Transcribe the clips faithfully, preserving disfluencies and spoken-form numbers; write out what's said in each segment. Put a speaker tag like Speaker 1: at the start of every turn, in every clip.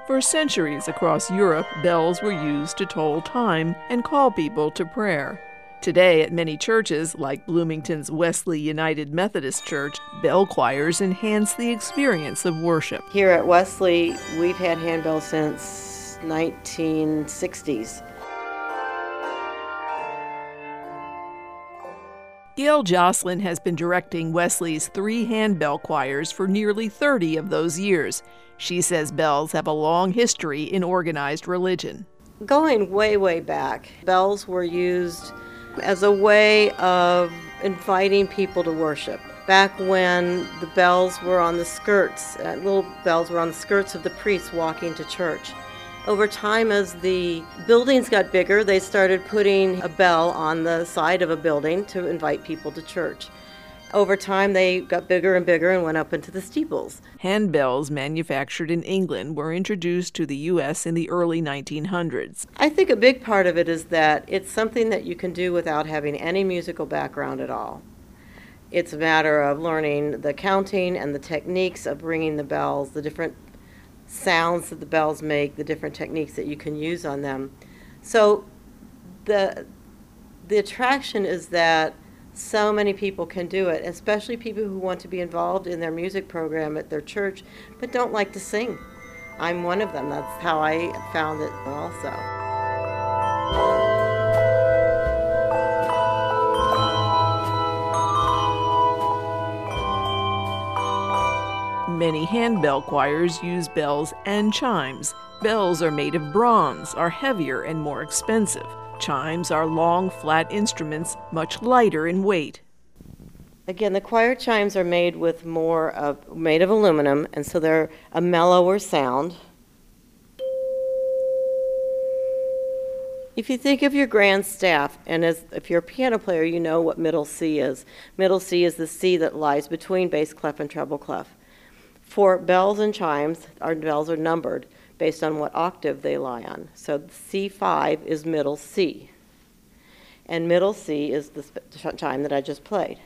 Speaker 1: For centuries across Europe, bells were used to toll time and call people to prayer. Today, at many churches, like Bloomington's Wesley United Methodist Church, bell choirs enhance the experience of worship.
Speaker 2: Here at Wesley, we've had handbells since nineteen sixties.
Speaker 1: Gail Jocelyn has been directing Wesley's three handbell choirs for nearly thirty of those years. She says bells have a long history in organized religion.
Speaker 2: Going way, way back, bells were used as a way of inviting people to worship. Back when the bells were on the skirts, uh, little bells were on the skirts of the priests walking to church. Over time, as the buildings got bigger, they started putting a bell on the side of a building to invite people to church. Over time, they got bigger and bigger and went up into the steeples.
Speaker 1: Handbells manufactured in England were introduced to the U S in the early nineteen hundreds.
Speaker 2: I think a big part of it is that it's something that you can do without having any musical background at all. It's a matter of learning the counting and the techniques of ringing the bells, the different sounds that the bells make, the different techniques that you can use on them. So the, the attraction is that so many people can do it, especially people who want to be involved in their music program at their church but don't like to sing. I'm one of them. That's how I found it also.
Speaker 1: Many handbell choirs use bells and chimes. Bells are made of bronze, are heavier and more expensive. Chimes are long, flat instruments, much lighter in weight.
Speaker 2: Again, the choir chimes are made with more of made of aluminum, and so they're a mellower sound. If you think of your grand staff, and as if you're a piano player, you know what middle C is. Middle C is the C that lies between bass clef and treble clef. For bells and chimes, our bells are numbered based on what octave they lie on. So C five is middle C, and middle C is the chime that I just played.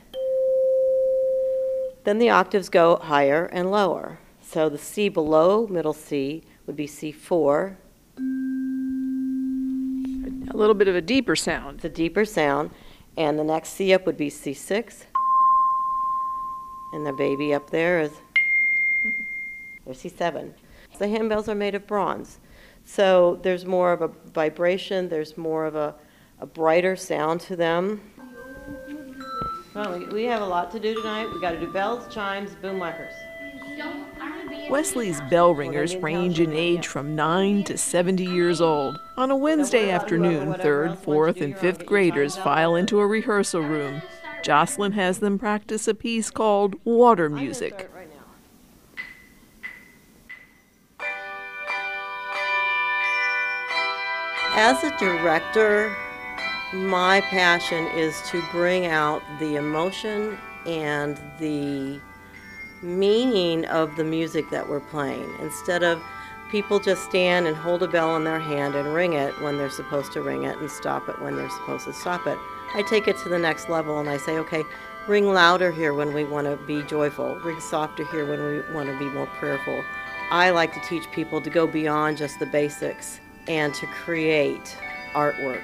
Speaker 2: Then the octaves go higher and lower. So the C below middle C would be C four.
Speaker 1: A little bit of a deeper sound.
Speaker 2: The deeper sound, and the next C up would be C six, and the baby up there is there's C seven. The handbells are made of bronze, so there's more of a vibration, there's more of a, a brighter sound to them. Well, we, we have a lot to do tonight. We've got to do bells, chimes, boom whackers.
Speaker 1: Wesley's bell ringers range in age from nine to seventy years old. On a Wednesday afternoon, third, fourth, and fifth graders file into a rehearsal room. Jocelyn has them practice a piece called Water Music.
Speaker 2: As a director, my passion is to bring out the emotion and the meaning of the music that we're playing. Instead of people just stand and hold a bell in their hand and ring it when they're supposed to ring it and stop it when they're supposed to stop it, I take it to the next level and I say, okay, ring louder here when we want to be joyful, ring softer here when we want to be more prayerful. I like to teach people to go beyond just the basics and to create artwork.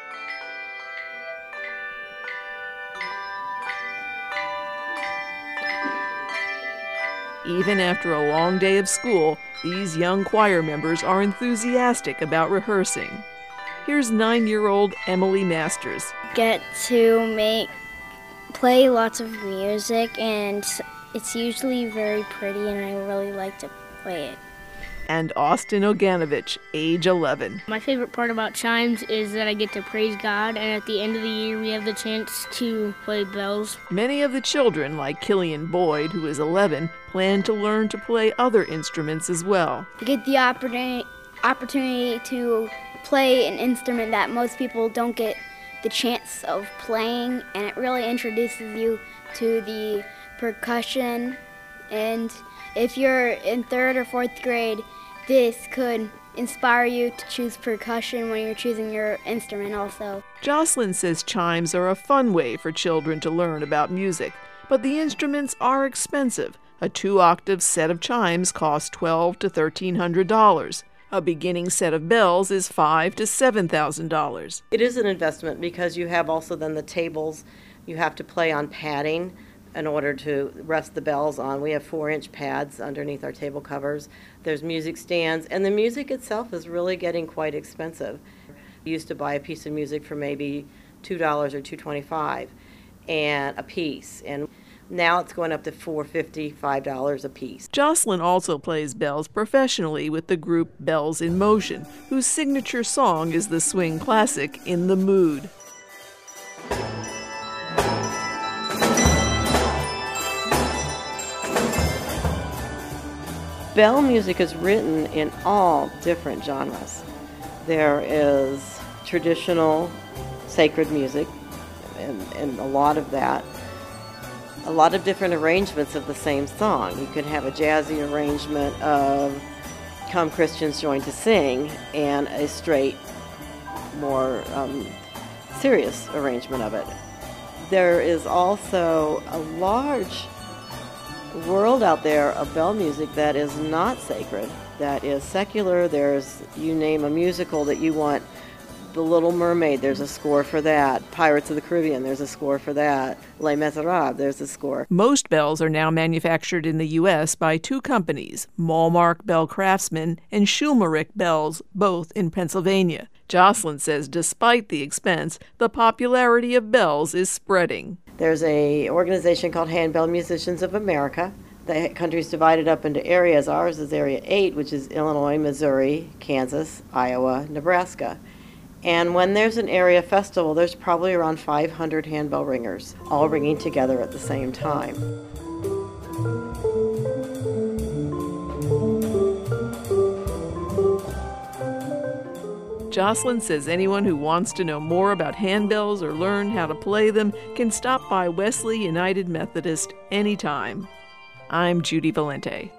Speaker 1: Even after a long day of school, these young choir members are enthusiastic about rehearsing. Here's nine-year-old Emily Masters.
Speaker 3: Get to make, play lots of music, and it's usually very pretty, and I really like to play it.
Speaker 1: And Austin Oganovich, age eleven.
Speaker 4: My favorite part about chimes is that I get to praise God, and at the end of the year we have the chance to play bells.
Speaker 1: Many of the children, like Killian Boyd, who is eleven, plan to learn to play other instruments as well.
Speaker 3: You get the opportunity, opportunity to play an instrument that most people don't get the chance of playing, and it really introduces you to the percussion. And if you're in third or fourth grade, this could inspire you to choose percussion when you're choosing your instrument also.
Speaker 1: Jocelyn says chimes are a fun way for children to learn about music, but the instruments are expensive. A two-octave set of chimes costs twelve to thirteen hundred dollars. A beginning set of bells is five thousand to seven thousand dollars.
Speaker 2: It is an investment because you have also then the tables you have to play on padding in order to rest the bells on. We have four-inch pads underneath our table covers. There's music stands, and the music itself is really getting quite expensive. You used to buy a piece of music for maybe two dollars or two twenty-five and a piece, and now it's going up to four fifty, five dollars a piece.
Speaker 1: Jocelyn also plays bells professionally with the group Bells in Motion, whose signature song is the swing classic In the Mood.
Speaker 2: Bell music is written in all different genres. There is traditional sacred music, and, and a lot of that. A lot of different arrangements of the same song. You can have a jazzy arrangement of Come Christians Join to Sing and a straight, more um, serious arrangement of it. There is also a large world out there of bell music that is not sacred, that is secular. There's, you name a musical that you want. The Little Mermaid, there's a score for that. Pirates of the Caribbean, there's a score for that. Les Miserables, there's a score.
Speaker 1: Most bells are now manufactured in the U S by two companies, Malmark Bell Craftsman and Schulmerich Bells, both in Pennsylvania. Jocelyn says despite the expense, the popularity of bells is spreading.
Speaker 2: There's an organization called Handbell Musicians of America. The country's divided up into areas. Ours is Area eight, which is Illinois, Missouri, Kansas, Iowa, Nebraska. And when there's an area festival, there's probably around five hundred handbell ringers, all ringing together at the same time.
Speaker 1: Jocelyn says anyone who wants to know more about handbells or learn how to play them can stop by Wesley United Methodist anytime. I'm Judy Valente.